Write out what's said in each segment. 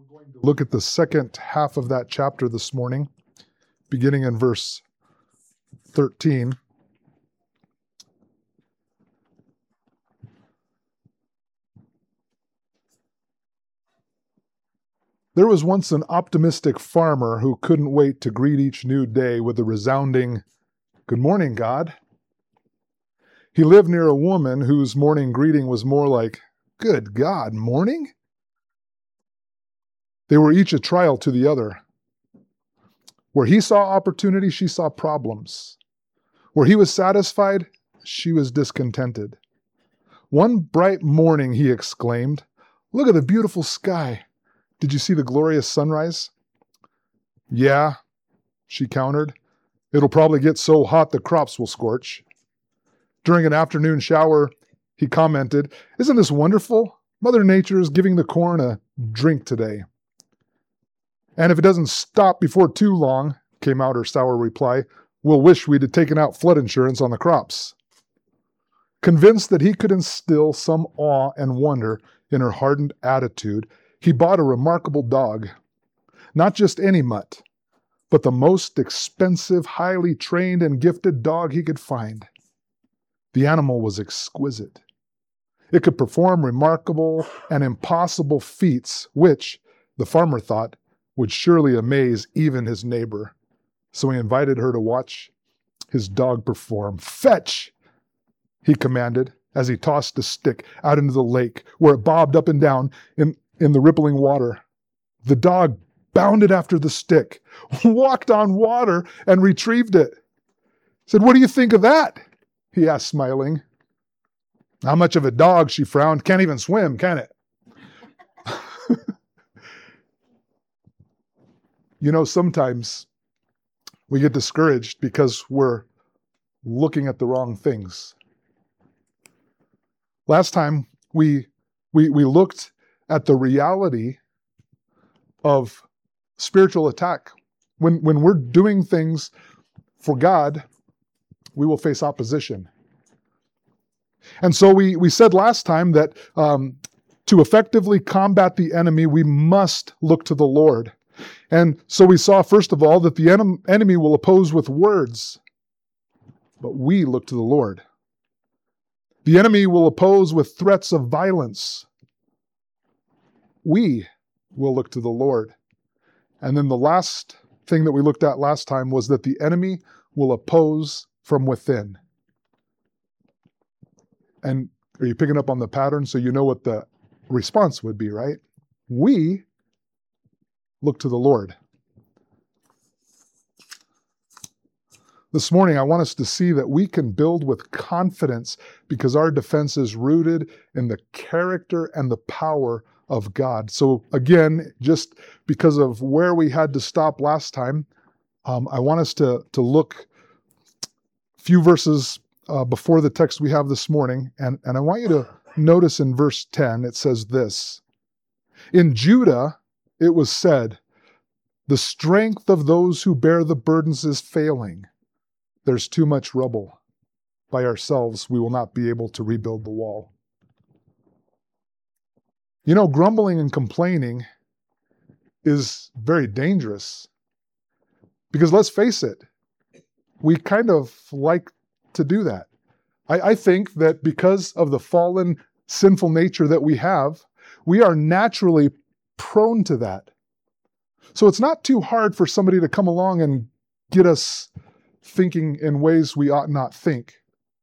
going to look at the second half of that chapter this morning, beginning in verse 13. There was once an optimistic farmer who couldn't wait to greet each new day with a resounding, "Good morning, God." He lived near a woman whose morning greeting was more like, "Good God, morning?" They were each a trial to the other. Where he saw opportunity, she saw problems. Where he was satisfied, she was discontented. One bright morning, he exclaimed, "Look at the beautiful sky. Did you see the glorious sunrise?" "Yeah," she countered. "It'll probably get so hot the crops will scorch." During an afternoon shower, he commented, "Isn't this wonderful? Mother Nature is giving the corn a drink today." "And if it doesn't stop before too long," came out her sour reply, "we'll wish we'd have taken out flood insurance on the crops." Convinced that he could instill some awe and wonder in her hardened attitude, he bought a remarkable dog. Not just any mutt, but the most expensive, highly trained and gifted dog he could find. The animal was exquisite. It could perform remarkable and impossible feats, which, the farmer thought, would surely amaze even his neighbor. So he invited her to watch his dog perform. "Fetch!" he commanded as he tossed a stick out into the lake, where it bobbed up and down in the rippling water. The dog bounded after the stick, walked on water, and retrieved it. He said, "What do you think of that?" he asked, smiling. "Not much of a dog," she frowned. "Can't even swim, can it?" You know, sometimes we get discouraged because we're looking at the wrong things. Last time we looked at the reality of spiritual attack. When we're doing things for God, we will face opposition. And so we said last time that to effectively combat the enemy, we must look to the Lord. And so we saw, first of all, that the enemy will oppose with words, but we look to the Lord. The enemy will oppose with threats of violence. We will look to the Lord. And then the last thing that we looked at last time was that the enemy will oppose from within. And are you picking up on the pattern so you know what the response would be, right? We look to the Lord. This morning, I want us to see that we can build with confidence because our defense is rooted in the character and the power of God. So again, just because of where we had to stop last time, I want us to look a few verses before the text we have this morning. And I want you to notice in verse 10, it says this: "In Judah, it was said, 'The strength of those who bear the burdens is failing. There's too much rubble. By ourselves, we will not be able to rebuild the wall.'" You know, grumbling and complaining is very dangerous because let's face it, we kind of like to do that. I think that because of the fallen, sinful nature that we have, we are naturally prone to that. So it's not too hard for somebody to come along and get us thinking in ways we ought not think.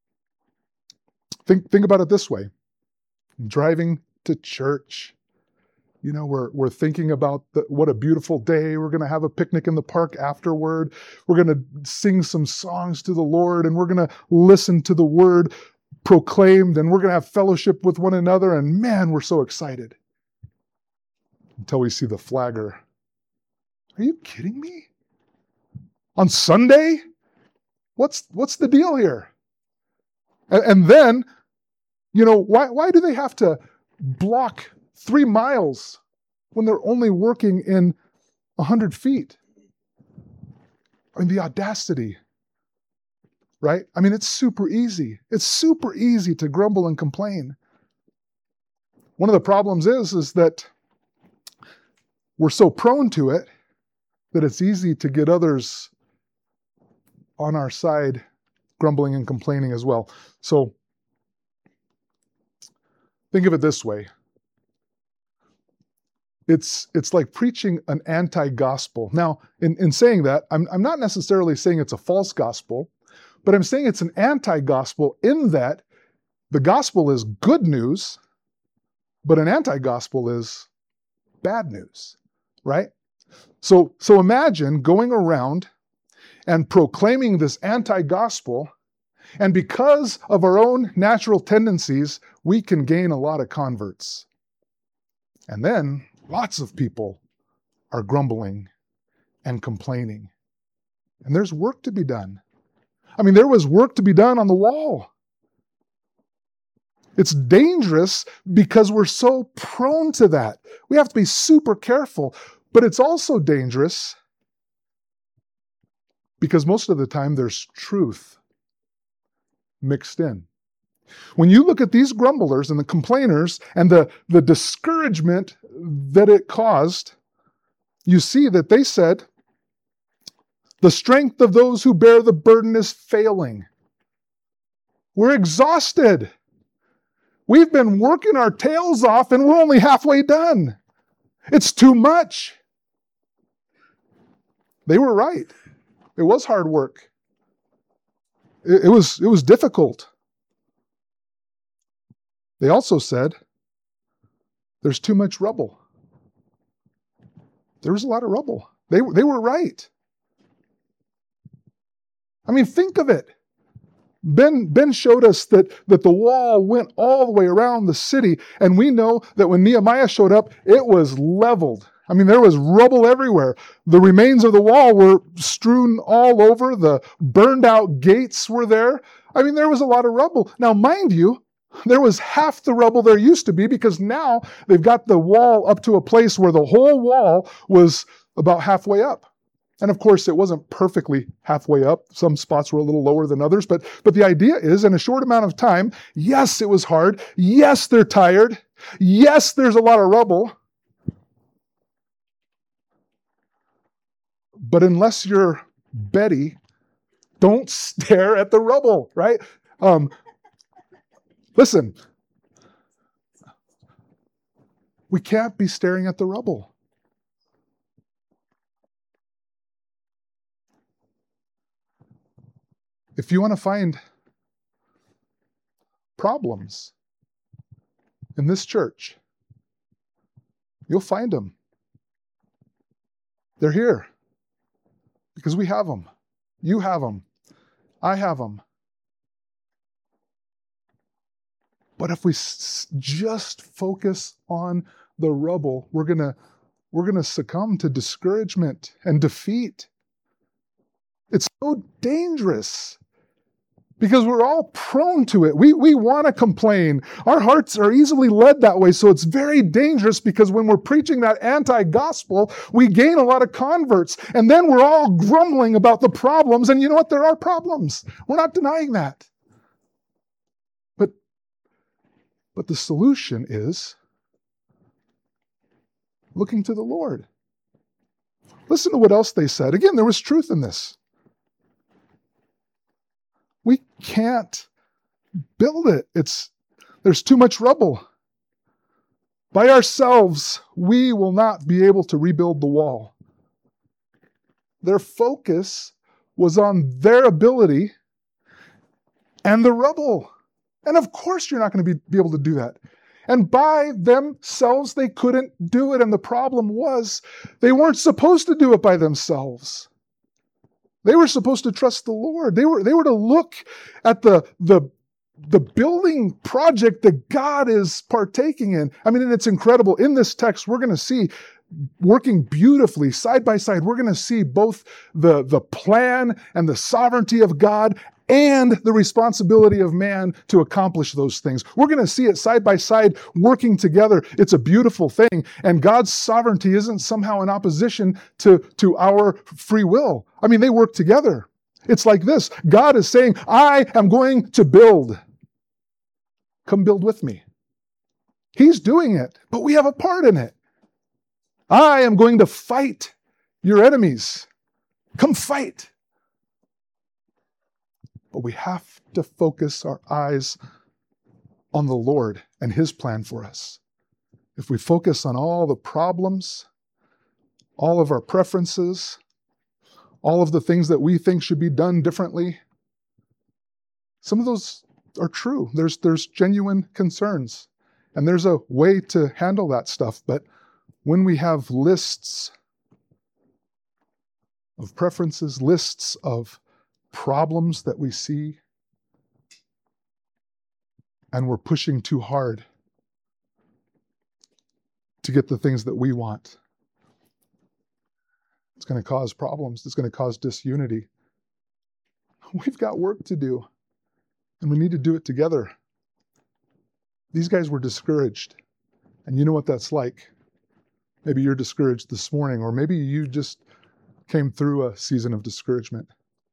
Think about it this way. Driving to church, you know, we're thinking about what a beautiful day. We're going to have a picnic in the park afterward. We're going to sing some songs to the Lord, and we're going to listen to the word proclaimed, and we're going to have fellowship with one another, and man, we're so excited. Until we see the flagger. Are you kidding me? On Sunday? What's the deal here? And then, you know, why do they have to block 3 miles when they're only working in 100 feet? I mean, the audacity, right? I mean, it's super easy. It's super easy to grumble and complain. One of the problems is that we're so prone to it that it's easy to get others on our side grumbling and complaining as well. So think of it this way. It's like preaching an anti-gospel. Now, in saying that, I'm not necessarily saying it's a false gospel, but I'm saying it's an anti-gospel in that the gospel is good news, but an anti-gospel is bad news, right? So imagine going around and proclaiming this anti-gospel, and because of our own natural tendencies, we can gain a lot of converts. And then lots of people are grumbling and complaining. And there's work to be done. I mean, there was work to be done on the wall. It's dangerous because we're so prone to that. We have to be super careful. But it's also dangerous because most of the time there's truth mixed in. When you look at these grumblers and the complainers and the discouragement that it caused, you see that they said, the strength of those who bear the burden is failing. We're exhausted. We've been working our tails off and we're only halfway done. It's too much. They were right. It was hard work. It was difficult. They also said, there's too much rubble. There was a lot of rubble. They were right. I mean, think of it. Ben showed us that the wall went all the way around the city, and we know that when Nehemiah showed up, it was leveled. I mean, there was rubble everywhere. The remains of the wall were strewn all over. The burned out gates were there. I mean, there was a lot of rubble. Now, mind you, there was half the rubble there used to be because now they've got the wall up to a place where the whole wall was about halfway up. And of course, it wasn't perfectly halfway up. Some spots were a little lower than others. But the idea is, in a short amount of time, yes, it was hard. Yes, they're tired. Yes, there's a lot of rubble. But unless you're Betty, don't stare at the rubble, right? Listen, we can't be staring at the rubble. If you want to find problems in this church, you'll find them. They're here because we have them. You have them. I have them. But if we just focus on the rubble, we're gonna succumb to discouragement and defeat. It's so dangerous because we're all prone to it. We want to complain. Our hearts are easily led that way. So it's very dangerous because when we're preaching that anti-gospel, we gain a lot of converts. And then we're all grumbling about the problems. And you know what? There are problems. We're not denying that. But the solution is looking to the Lord. Listen to what else they said. Again, there was truth in this. We can't build it. There's too much rubble. By ourselves, we will not be able to rebuild the wall. Their focus was on their ability and the rubble. And of course you're not going to be able to do that. And by themselves, they couldn't do it. And the problem was they weren't supposed to do it by themselves. They were supposed to trust the Lord. They were to look at the building project that God is partaking in. I mean, and it's incredible. In this text, we're going to see working beautifully side by side. We're going to see both the plan and the sovereignty of God and the responsibility of man to accomplish those things. We're going to see it side by side working together. It's a beautiful thing. And God's sovereignty isn't somehow in opposition to our free will. I mean, they work together. It's like this. God is saying, I am going to build. Come build with me. He's doing it, but we have a part in it. I am going to fight your enemies. Come fight. But we have to focus our eyes on the Lord and His plan for us. If we focus on all the problems, all of our preferences, all of the things that we think should be done differently, some of those are true. There's genuine concerns, and there's a way to handle that stuff. But when we have lists of preferences, lists of problems that we see, and we're pushing too hard to get the things that we want, it's going to cause problems. It's going to cause disunity. We've got work to do, and we need to do it together. These guys were discouraged, and you know what that's like. Maybe you're discouraged this morning, or maybe you just came through a season of discouragement.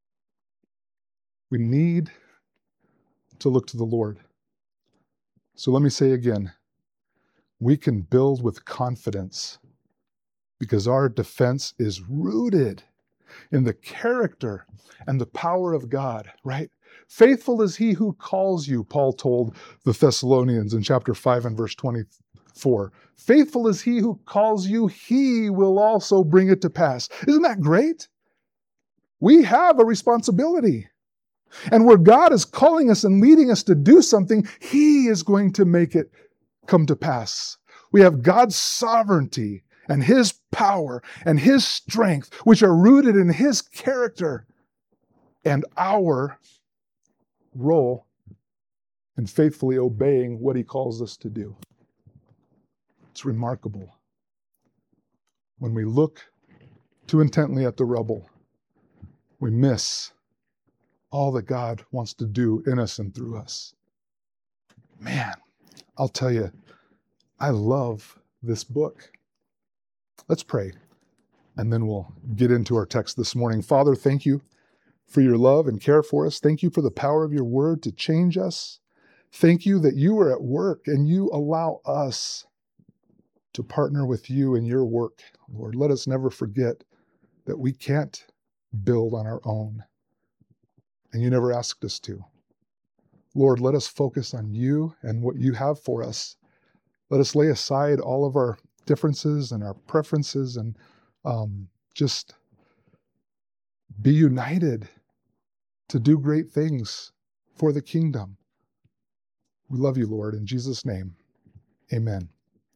We need to look to the Lord. So let me say again, we can build with confidence because our defense is rooted in the character and the power of God, right? Faithful is He who calls you, Paul told the Thessalonians in chapter 5 and verse 24. Faithful is He who calls you, He will also bring it to pass. Isn't that great? We have a responsibility. And where God is calling us and leading us to do something, He is going to make it come to pass. We have God's sovereignty and His power and His strength, which are rooted in His character, and our role in faithfully obeying what He calls us to do. It's remarkable. When we look too intently at the rubble, we miss all that God wants to do in us and through us. Man, I'll tell you, I love this book. Let's pray, and then we'll get into our text this morning. Father, thank you for your love and care for us. Thank you for the power of your word to change us. Thank you that you are at work and you allow us to partner with you in your work. Lord, let us never forget that we can't build on our own, and you never asked us to. Lord, let us focus on you and what you have for us. Let us lay aside all of our differences and our preferences and just be united to do great things for the kingdom. We love you, Lord. In Jesus' name, amen.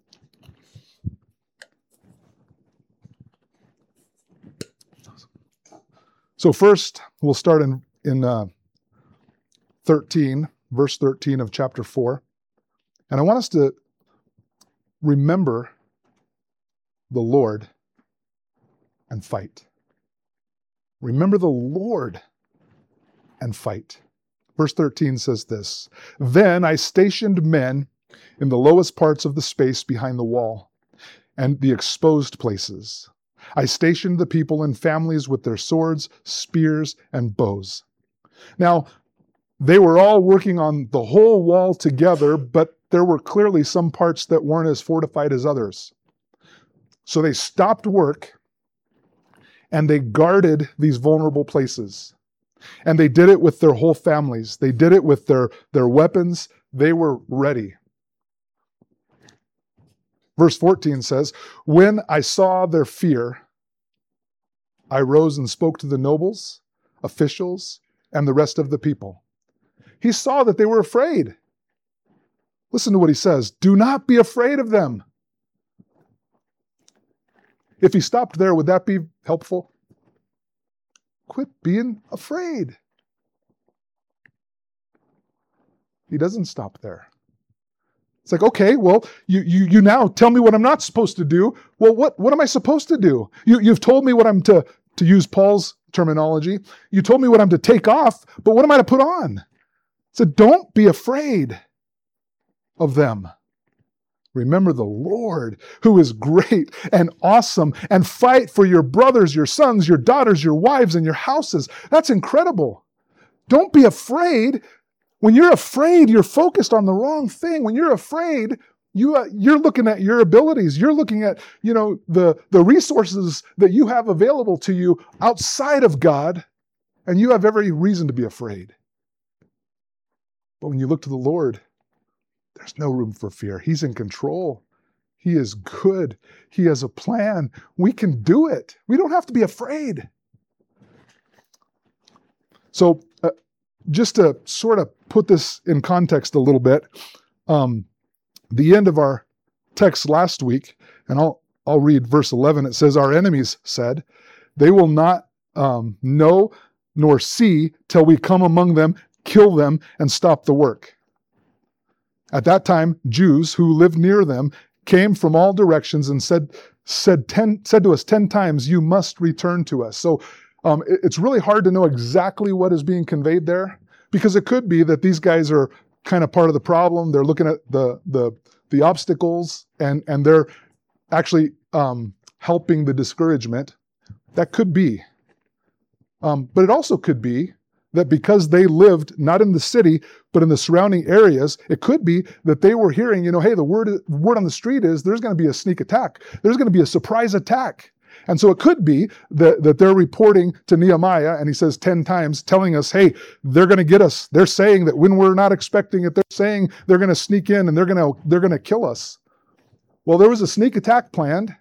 So first, we'll start in 13, verse 13 of chapter 4. And I want us to remember the Lord and fight. Remember the Lord and fight. Verse 13 says this, "Then I stationed men in the lowest parts of the space behind the wall and the exposed places. I stationed the people in families with their swords, spears, and bows." Now, they were all working on the whole wall together, but there were clearly some parts that weren't as fortified as others. So they stopped work and they guarded these vulnerable places. And they did it with their whole families. They did it with their weapons. They were ready. Verse 14 says, "When I saw their fear, I rose and spoke to the nobles, officials, and the rest of the people." He saw that they were afraid. Listen to what he says. "Do not be afraid of them." If he stopped there, would that be helpful? Quit being afraid. He doesn't stop there. It's like, okay, well, you now tell me what I'm not supposed to do. Well, what am I supposed to do? You've told me what I'm to use Paul's terminology. You told me what I'm to take off, but what am I to put on? So don't be afraid of them. Remember the Lord, who is great and awesome, and fight for your brothers, your sons, your daughters, your wives, and your houses. That's incredible. Don't be afraid. When you're afraid, you're focused on the wrong thing. When you're afraid, You're looking at your abilities. You're looking at, the resources that you have available to you outside of God, and you have every reason to be afraid. But when you look to the Lord, there's no room for fear. He's in control. He is good. He has a plan. We can do it. We don't have to be afraid. So just to sort of put this in context a little bit, the end of our text last week, and I'll read verse 11. It says, "Our enemies said, they will not know nor see till we come among them, kill them, and stop the work. At that time, Jews who lived near them came from all directions and said to us 10 times, 'You must return to us.'" So it's really hard to know exactly what is being conveyed there, because it could be that these guys are kind of part of the problem. They're looking at the obstacles and they're actually helping the discouragement. That could be. But it also could be that because they lived not in the city, but in the surrounding areas, it could be that they were hearing, hey, the word on the street is there's going to be a sneak attack. There's going to be a surprise attack. And so it could be that they're reporting to Nehemiah, and he says 10 times, telling us, hey, they're going to get us. They're saying that when we're not expecting it, they're saying they're going to sneak in and they're going to kill us. Well, there was a sneak attack planned,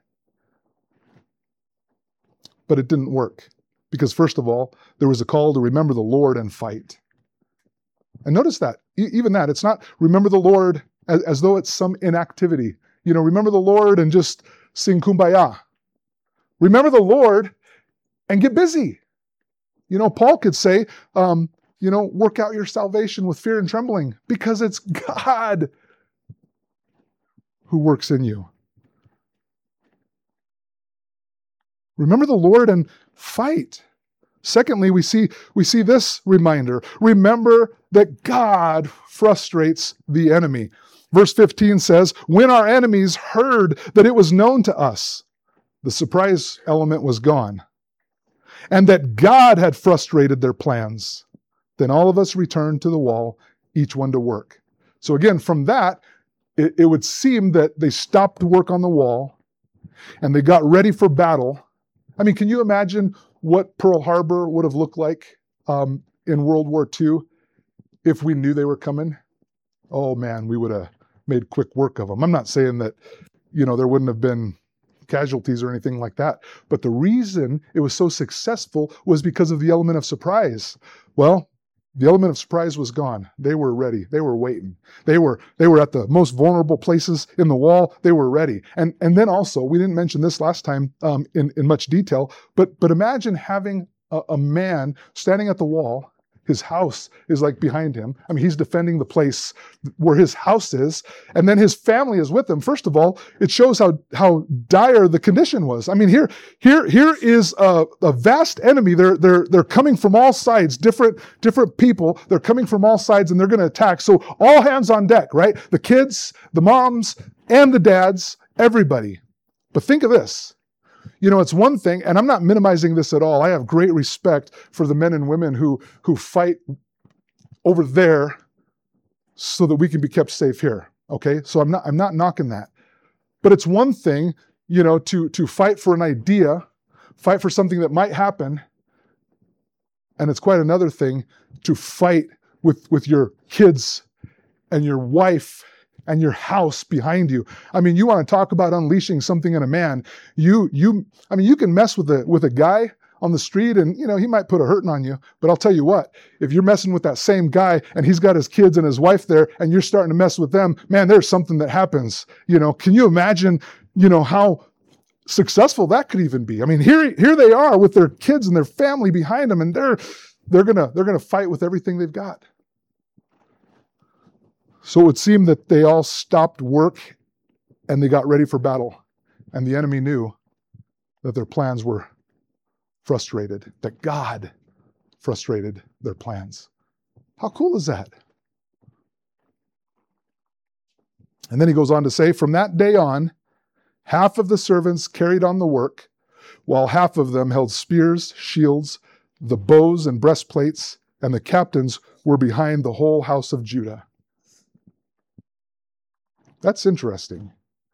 but it didn't work. Because first of all, there was a call to remember the Lord and fight. And notice that, even that, it's not remember the Lord as though it's some inactivity. Remember the Lord and just sing Kumbaya. Remember the Lord and get busy. Paul could say, work out your salvation with fear and trembling, because it's God who works in you. Remember the Lord and fight. Secondly, we see this reminder. Remember that God frustrates the enemy. Verse 15 says, "When our enemies heard that it was known to us," the surprise element was gone, "and that God had frustrated their plans, then all of us returned to the wall, each one to work." So again, from that, it would seem that they stopped work on the wall and they got ready for battle. I mean, can you imagine what Pearl Harbor would have looked like in World War II if we knew they were coming? Oh man, we would have made quick work of them. I'm not saying that, there wouldn't have been casualties or anything like that, but the reason it was so successful was because of the element of surprise. Well, the element of surprise was gone. They were ready. They were waiting. They were at the most vulnerable places in the wall. They were ready. And then also, we didn't mention this last time in much detail, but imagine having a man standing at the wall. His house is like behind him. I mean, he's defending the place where his house is, and then his family is with him. First of all, it shows how dire the condition was. I mean, here is a vast enemy. They're coming from all sides, different people. They're coming from all sides, and they're going to attack. So all hands on deck, right? The kids, the moms, and the dads, everybody. But think of this. It's one thing, and I'm not minimizing this at all. I have great respect for the men and women who fight over there so that we can be kept safe here. Okay? So I'm not knocking that. But it's one thing, to fight for an idea, fight for something that might happen. And it's quite another thing to fight with your kids and your wife and your house behind you. I mean, you want to talk about unleashing something in a man. You can mess with a guy on the street and, he might put a hurting on you. But I'll tell you what, if you're messing with that same guy and he's got his kids and his wife there and you're starting to mess with them, man, there's something that happens. Can you imagine, how successful that could even be? I mean, here they are with their kids and their family behind them, and they're gonna fight with everything they've got. So it would seem that they all stopped work and they got ready for battle. And the enemy knew that their plans were frustrated, that God frustrated their plans. How cool is that? And then he goes on to say, from that day on, half of the servants carried on the work, while half of them held spears, shields, the bows and breastplates, and the captains were behind the whole house of Judah. That's interesting.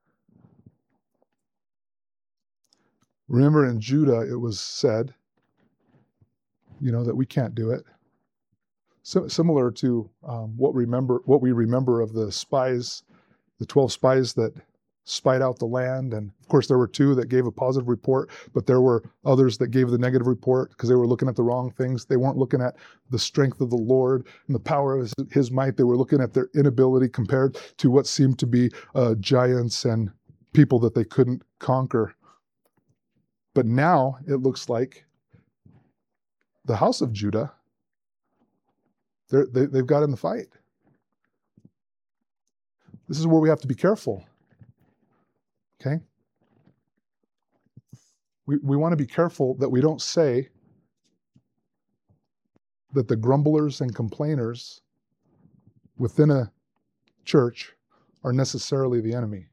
Remember in Judah, it was said, that we can't do it. So, similar to what we remember of the spies, the 12 spies that spied out the land. And of course, there were 2 that gave a positive report, but there were others that gave the negative report because they were looking at the wrong things. They weren't looking at the strength of the Lord and the power of his might. They were looking at their inability compared to what seemed to be giants and people that they couldn't conquer. But now it looks like the house of Judah, they've got in the fight. This is where we have to be careful. Okay? We want to be careful that we don't say that the grumblers and complainers within a church are necessarily the enemy.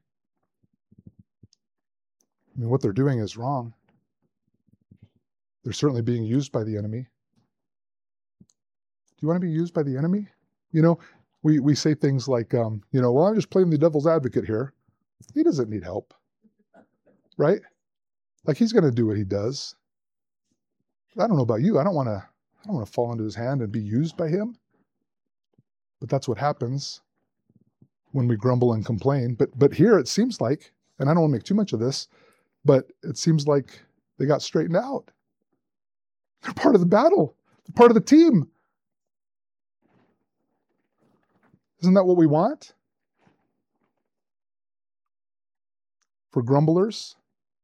I mean, what they're doing is wrong. They're certainly being used by the enemy. Do you want to be used by the enemy? We say things like, well, I'm just playing the devil's advocate here. He doesn't need help, right? Like, he's going to do what he does. I don't know about you. I don't want to fall into his hand and be used by him. But that's what happens when we grumble and complain. But here it seems like, and I don't want to make too much of this, but it seems like they got straightened out. They're part of the battle. They're part of the team. Isn't that what we want? For grumblers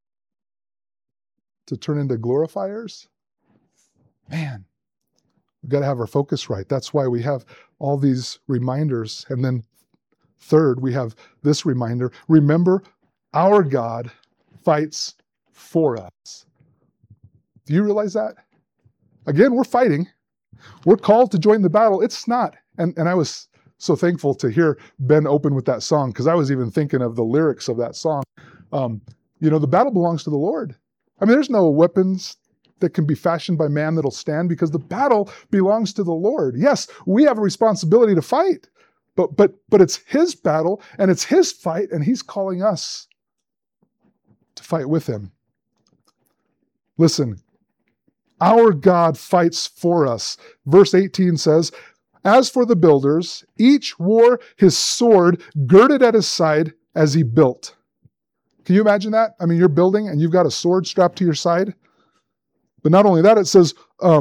to turn into glorifiers? Man, we've got to have our focus right. That's why we have all these reminders. And then third, we have this reminder. Remember, our God fights for us. Do you realize that? Again, we're fighting. We're called to join the battle. It's not. And I was so thankful to hear Ben open with that song, because I was even thinking of the lyrics of that song. The battle belongs to the Lord. I mean, there's no weapons that can be fashioned by man that'll stand, because the battle belongs to the Lord. Yes, we have a responsibility to fight, but it's his battle and it's his fight, and he's calling us to fight with him. Listen, our God fights for us. Verse 18 says, as for the builders, each wore his sword girded at his side as he built. Can you imagine that? I mean, you're building and you've got a sword strapped to your side. But not only that, it says,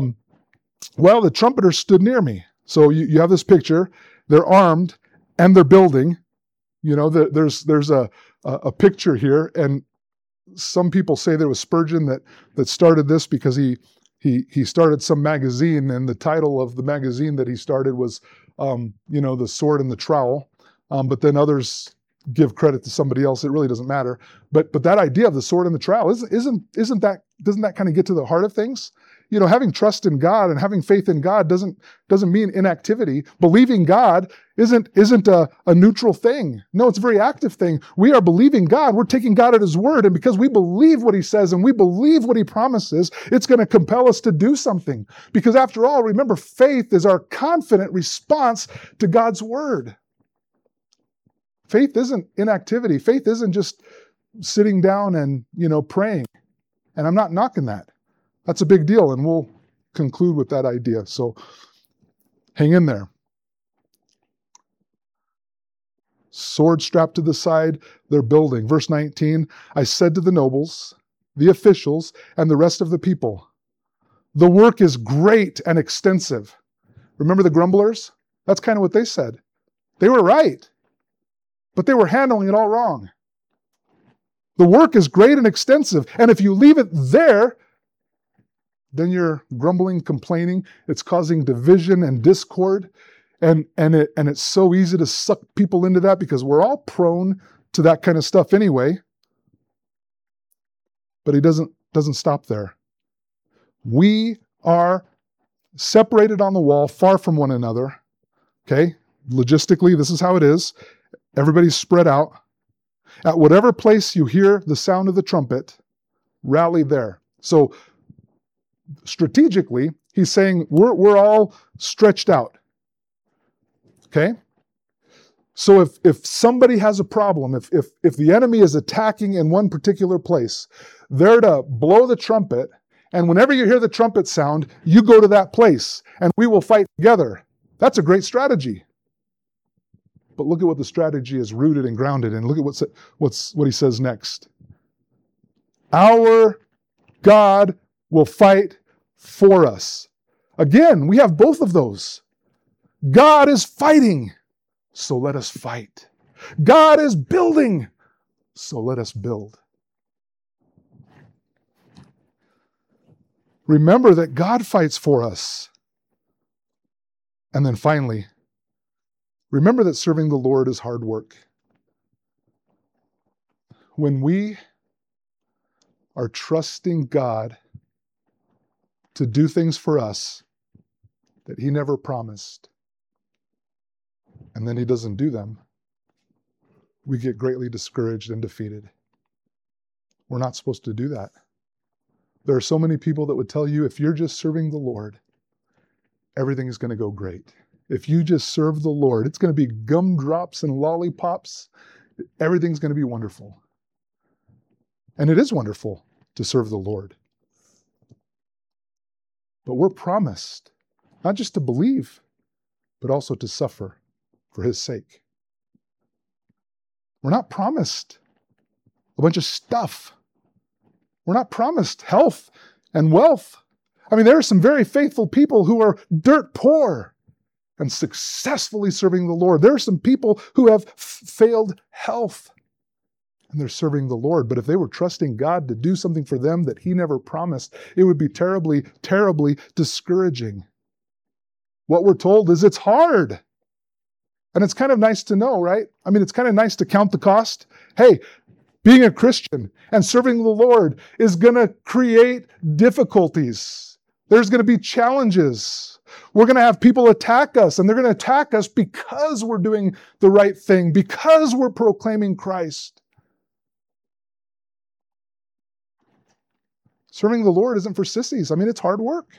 the trumpeter stood near me. So you have this picture. They're armed and they're building. There's a picture here. And some people say there was Spurgeon that started this because he started some magazine, and the title of the magazine that he started was, The Sword and the Trowel. But then others give credit to somebody else. It really doesn't matter. But that idea of the sword and the trowel doesn't that kind of get to the heart of things? Having trust in God and having faith in God doesn't mean inactivity. Believing God isn't a neutral thing. No, it's a very active thing. We are believing God. We're taking God at his word. And because we believe what he says and we believe what he promises, it's going to compel us to do something. Because after all, remember, faith is our confident response to God's word. Faith isn't inactivity. Faith isn't just sitting down and, praying. And I'm not knocking that. That's a big deal, and we'll conclude with that idea. So hang in there. Sword strapped to the side, they're building. Verse 19, I said to the nobles, the officials, and the rest of the people, the work is great and extensive. Remember the grumblers? That's kind of what they said. They were right, but they were handling it all wrong. The work is great and extensive, and if you leave it there, then you're grumbling, complaining. It's causing division and discord. And it's so easy to suck people into that because we're all prone to that kind of stuff anyway. But he doesn't stop there. We are separated on the wall, far from one another. Okay? Logistically, this is how it is. Everybody's spread out. At whatever place you hear the sound of the trumpet, rally there. So strategically, he's saying we're all stretched out. Okay? So if somebody has a problem, if the enemy is attacking in one particular place, they're to blow the trumpet, and whenever you hear the trumpet sound, you go to that place, and we will fight together. That's a great strategy. But look at what the strategy is rooted and grounded in. Look at what he says next. Our God will fight for us. Again, we have both of those. God is fighting, so let us fight. God is building, so let us build. Remember that God fights for us. And then finally, remember that serving the Lord is hard work. When we are trusting God to do things for us that He never promised, and then He doesn't do them, we get greatly discouraged and defeated. We're not supposed to do that. There are so many people that would tell you, if you're just serving the Lord, everything is going to go great. If you just serve the Lord, it's going to be gumdrops and lollipops. Everything's going to be wonderful. And it is wonderful to serve the Lord. But we're promised not just to believe, but also to suffer for His sake. We're not promised a bunch of stuff. We're not promised health and wealth. I mean, there are some very faithful people who are dirt poor and successfully serving the Lord. There are some people who have failed health and they're serving the Lord. But if they were trusting God to do something for them that He never promised, it would be terribly, terribly discouraging. What we're told is it's hard. And it's kind of nice to know, right? I mean, it's kind of nice to count the cost. Hey, being a Christian and serving the Lord is going to create difficulties. There's going to be challenges. We're going to have people attack us, and they're going to attack us because we're doing the right thing, because we're proclaiming Christ. Serving the Lord isn't for sissies. I mean, it's hard work.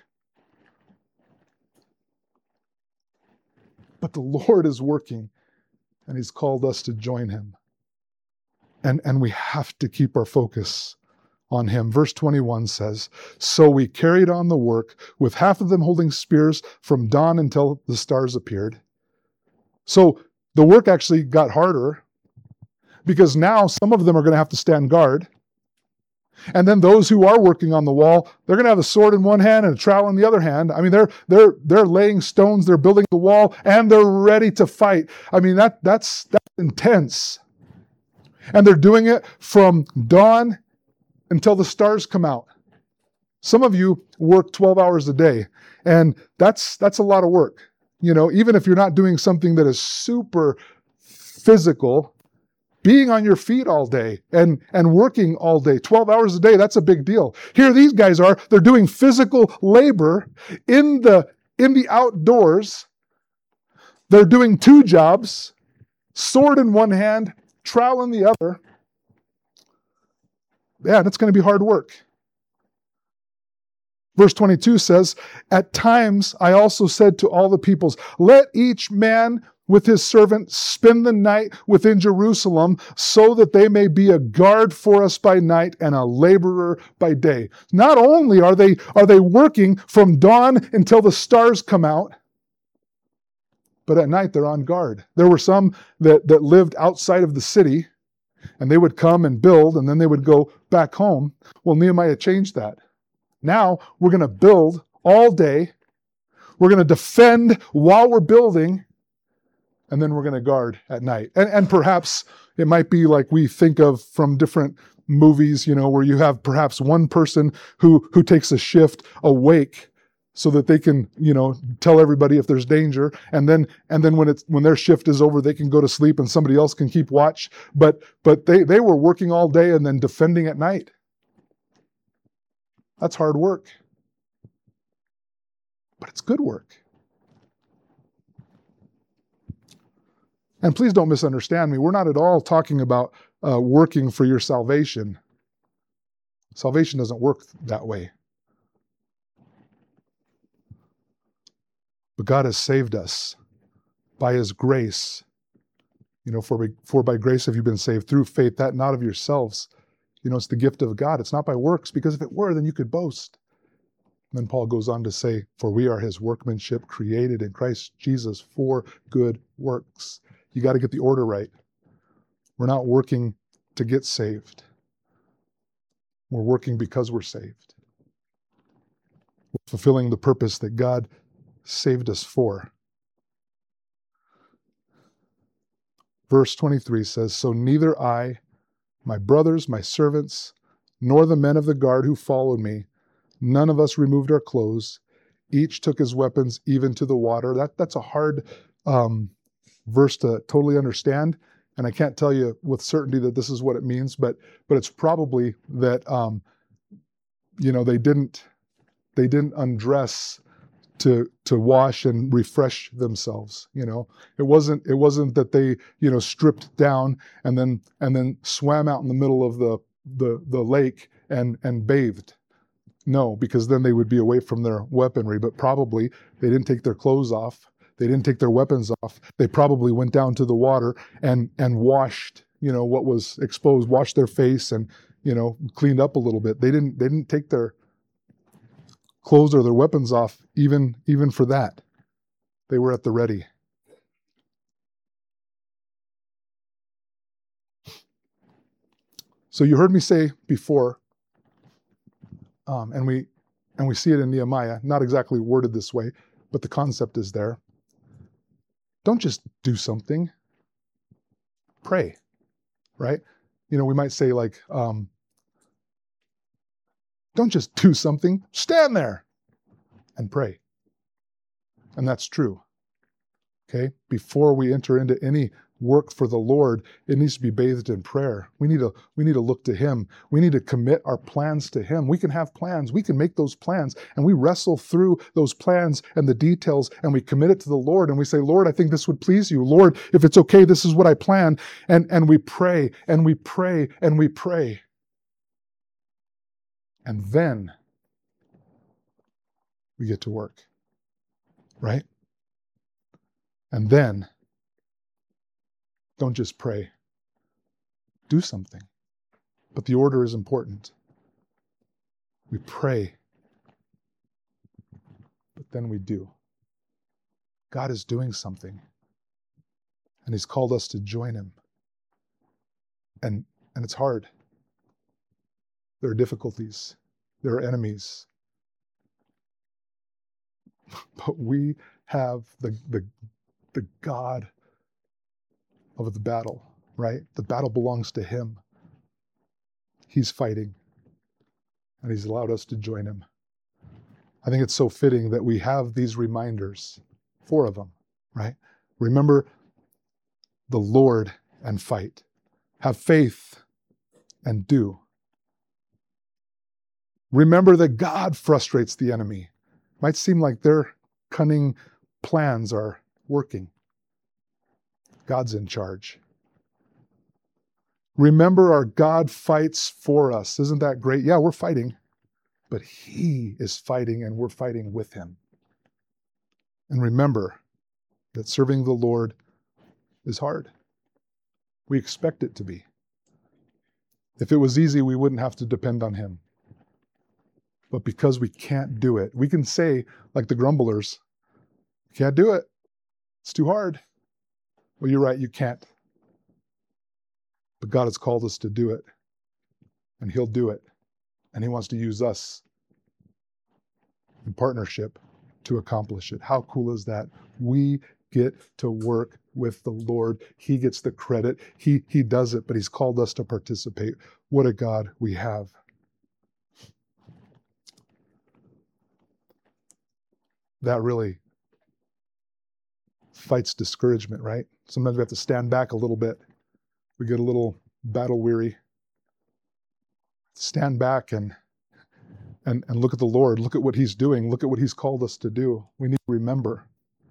But the Lord is working, and He's called us to join Him. And we have to keep our focus on Him. Verse 21 says, so we carried on the work, with half of them holding spears from dawn until the stars appeared. So the work actually got harder, because now some of them are going to have to stand guard. And then those who are working on the wall, they're going to have a sword in one hand and a trowel in the other hand. I mean, they're laying stones, they're building the wall, and they're ready to fight. I mean, that's intense. And they're doing it from dawn until the stars come out. Some of you work 12 hours a day, and that's a lot of work. You know, even if you're not doing something that is super physical, being on your feet all day and working all day, 12 hours a day, that's a big deal. Here these guys are, they're doing physical labor in the outdoors. They're doing two jobs, sword in one hand, trowel in the other. Yeah, that's going to be hard work. Verse 22 says, at times I also said to all the peoples, let each man with his servant spend the night within Jerusalem, so that they may be a guard for us by night and a laborer by day. Not only are they working from dawn until the stars come out, but at night they're on guard. There were some that lived outside of the city, and they would come and build, and then they would go back home. Well, Nehemiah changed that. Now we're going to build all day. We're going to defend while we're building, and then we're going to guard at night. And perhaps it might be like we think of from different movies, you know, where you have perhaps one person who takes a shift awake so that they can, you know, tell everybody if there's danger. And then when their shift is over, they can go to sleep and somebody else can keep watch. But they were working all day and then defending at night. That's hard work. But it's good work. And please don't misunderstand me. We're not at all talking about working for your salvation. Salvation doesn't work that way. But God has saved us by His grace For by grace have you been saved through faith, that not of yourselves. It's the gift of God. It's not by works, because if it were, then you could boast. And then Paul goes on to say, for we are his workmanship, created in Christ Jesus for good works. You got to get the order right. We're not working to get saved. We're working because we're saved. We're fulfilling the purpose that God saved us for. Verse 23 says, so neither I, my brothers, my servants, nor the men of the guard who followed me, none of us removed our clothes. Each took his weapons even to the water. That's a hard verse to totally understand. And I can't tell you with certainty that this is what it means, but it's probably that, they didn't undress to wash and refresh themselves. It wasn't that they, stripped down and then swam out in the middle of the lake and bathed. No, because then they would be away from their weaponry, but probably they didn't take their clothes off. They didn't take their weapons off. They probably went down to the water and washed, what was exposed, washed their face and, cleaned up a little bit. They didn't take their clothes or their weapons off even for that. They were at the ready. So you heard me say before, and we see it in Nehemiah, not exactly worded this way, but the concept is there. Don't just do something. Pray, right? We might say like, don't just do something. Stand there and pray. And that's true. Okay? Before we enter into any work for the Lord, it needs to be bathed in prayer. We need to look to him. We need to commit our plans to him. We can have plans. We can make those plans, and we wrestle through those plans and the details, and we commit it to the Lord, and we say, Lord, I think this would please you. Lord, if it's okay, this is what I plan. And we pray, and we pray, and we pray. And then we get to work, right? And then don't just pray. Do something. But the order is important. We pray, but then we do. God is doing something, and he's called us to join him. And it's hard. There are difficulties. There are enemies. But we have the God of the battle, right? The battle belongs to him. He's fighting, and he's allowed us to join him. I think it's so fitting that we have these reminders, 4 of them, right? Remember the Lord and fight. Have faith and do. Remember that God frustrates the enemy. Might seem like their cunning plans are working. God's in charge. Remember our God fights for us. Isn't that great? Yeah, we're fighting, but he is fighting and we're fighting with him. And remember that serving the Lord is hard. We expect it to be. If it was easy, we wouldn't have to depend on him. But because we can't do it, we can say, like the grumblers, can't do it. It's too hard. Well, you're right, you can't. But God has called us to do it. And he'll do it. And he wants to use us in partnership to accomplish it. How cool is that? We get to work with the Lord. He gets the credit. He does it, but he's called us to participate. What a God we have. That really fights discouragement, right? Sometimes we have to stand back a little bit. We get a little battle weary. Stand back and look at the Lord. Look at what he's doing. Look at what he's called us to do. We need to remember.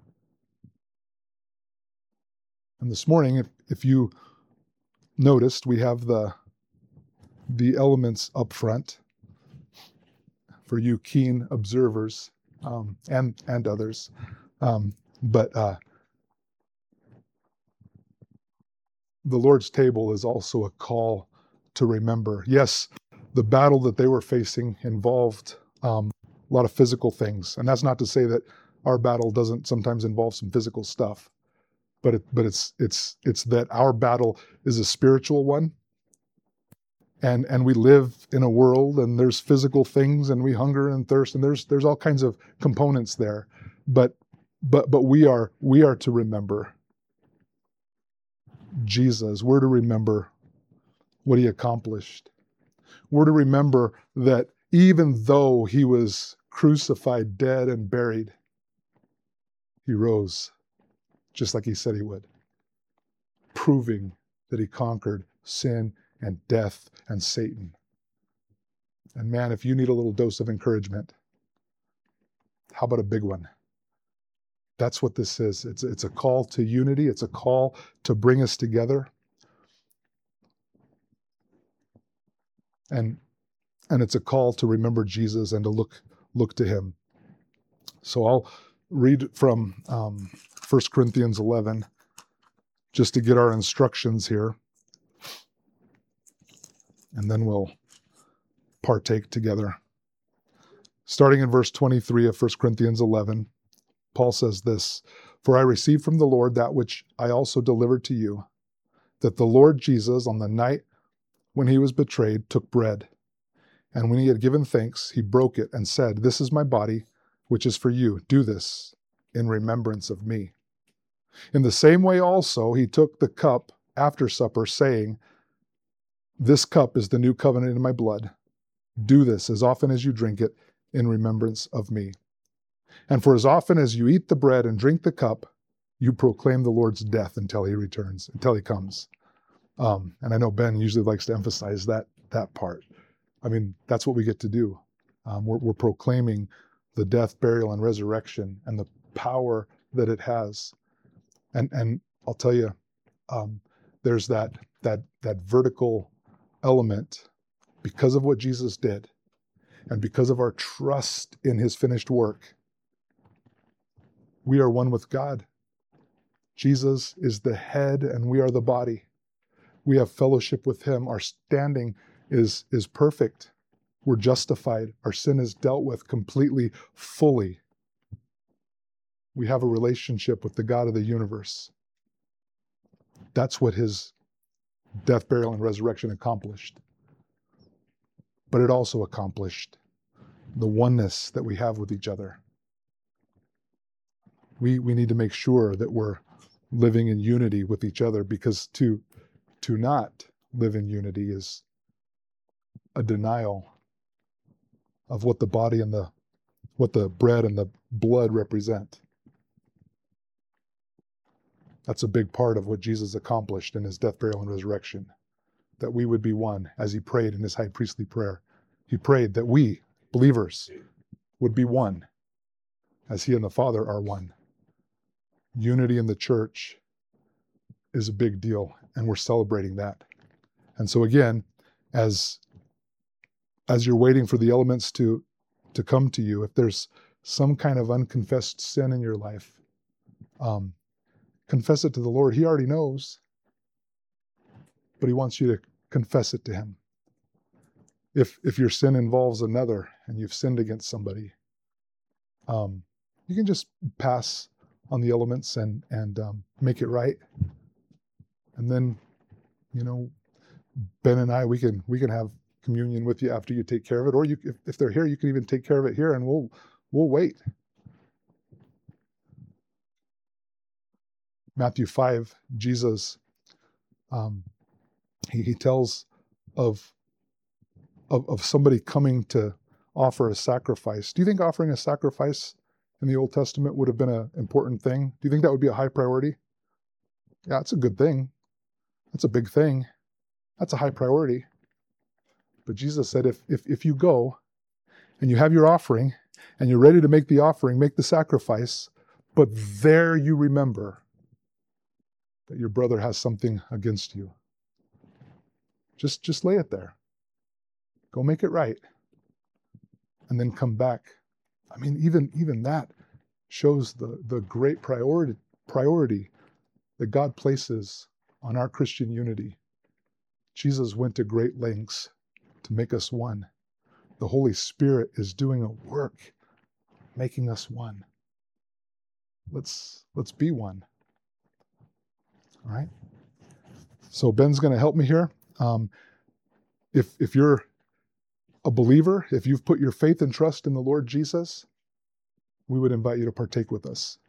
And this morning, if you noticed, we have the elements up front for you keen observers and others. But the Lord's table is also a call to remember. Yes, the battle that they were facing involved a lot of physical things. And that's not to say that our battle doesn't sometimes involve some physical stuff. But it's that our battle is a spiritual one. And we live in a world, and there's physical things, and we hunger and thirst, and there's all kinds of components there. But we are to remember Jesus. We're to remember what he accomplished. We're to remember that even though he was crucified, dead, and buried, he rose just like he said he would, proving that he conquered sin and death and Satan. And man, if you need a little dose of encouragement, how about a big one? That's what this is. It's a call to unity. It's a call to bring us together. And it's a call to remember Jesus and to look to him. So I'll read from 1 Corinthians 11 just to get our instructions here. And then we'll partake together. Starting in verse 23 of 1 Corinthians 11, Paul says this, "For I received from the Lord that which I also delivered to you, that the Lord Jesus, on the night when he was betrayed, took bread. And when he had given thanks, he broke it and said, 'This is my body, which is for you. Do this in remembrance of me.' In the same way also, he took the cup after supper, saying, 'This cup is the new covenant in my blood. Do this as often as you drink it in remembrance of me. And for as often as you eat the bread and drink the cup, you proclaim the Lord's death until he returns, until he comes.'" And I know Ben usually likes to emphasize that part. I mean, that's what we get to do. We're proclaiming the death, burial, and resurrection and the power that it has. And I'll tell you, there's that vertical element because of what Jesus did and because of our trust in his finished work. We are one with God. Jesus is the head and we are the body. We have fellowship with him. Our standing is perfect. We're justified. Our sin is dealt with completely, fully. We have a relationship with the God of the universe. That's what his death, burial, and resurrection accomplished. But it also accomplished the oneness that we have with each other. We need to make sure that we're living in unity with each other, because to not live in unity is a denial of what the body and what the bread and the blood represent. That's a big part of what Jesus accomplished in his death, burial, and resurrection, that we would be one, as he prayed in his high priestly prayer. He prayed that we, believers, would be one, as he and the Father are one. Unity in the church is a big deal, and we're celebrating that. And so again, as you're waiting for the elements to come to you, if there's some kind of unconfessed sin in your life, confess it to the Lord. He already knows, but he wants you to confess it to him. If your sin involves another and you've sinned against somebody, you can just pass on the elements and make it right. And then, Ben and I, we can have communion with you after you take care of it. Or if they're here, you can even take care of it here, and we'll wait. Matthew 5, Jesus, he tells of somebody coming to offer a sacrifice. Do you think offering a sacrifice in the Old Testament would have been an important thing? Do you think that would be a high priority? Yeah, it's a good thing. That's a big thing. That's a high priority. But Jesus said, if you go and you have your offering and you're ready to make the offering, make the sacrifice, but there you remember that your brother has something against you, just lay it there. Go make it right. And then come back. I mean, even that shows the great priority that God places on our Christian unity. Jesus went to great lengths to make us one. The Holy Spirit is doing a work, making us one. Let's be one. All right? So Ben's going to help me here. If you're a believer, if you've put your faith and trust in the Lord Jesus, we would invite you to partake with us.